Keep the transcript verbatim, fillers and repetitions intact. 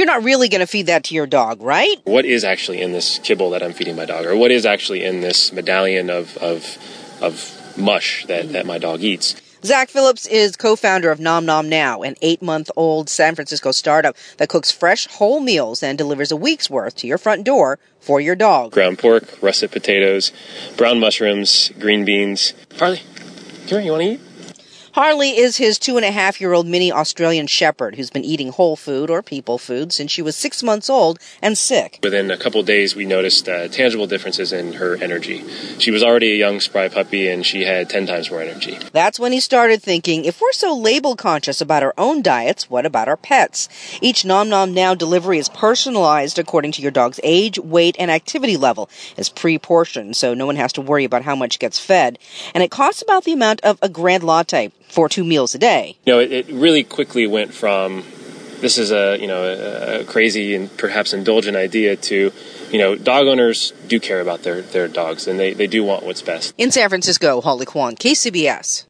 not really going to feed that to your dog, right? What is actually in this kibble that I'm feeding my dog? Or what is actually in this medallion of of, of mush that, that my dog eats? Zach Phillips is co-founder of Nom Nom Now, an eight-month-old San Francisco startup that cooks fresh, whole meals and delivers a week's worth to your front door for your dog. Ground pork, russet potatoes, brown mushrooms, green beans. Farley, come here, you want to eat? Harley is his two-and-a-half-year-old mini Australian Shepherd who's been eating whole food or people food since she was six months old and sick. Within a couple days, we noticed uh, tangible differences in her energy. She was already a young, spry puppy, and she had ten times more energy. That's when he started thinking, if we're so label-conscious about our own diets, what about our pets? Each Nom Nom Now delivery is personalized according to your dog's age, weight, and activity level. It's pre-portioned, so no one has to worry about how much gets fed. And it costs about the amount of a Grand Latte for two meals a day. You know, it, it really quickly went from this is a, you know, a, a crazy and perhaps indulgent idea to, you know, dog owners do care about their, their dogs and they, they do want what's best. In San Francisco, Holly Kwan, K C B S.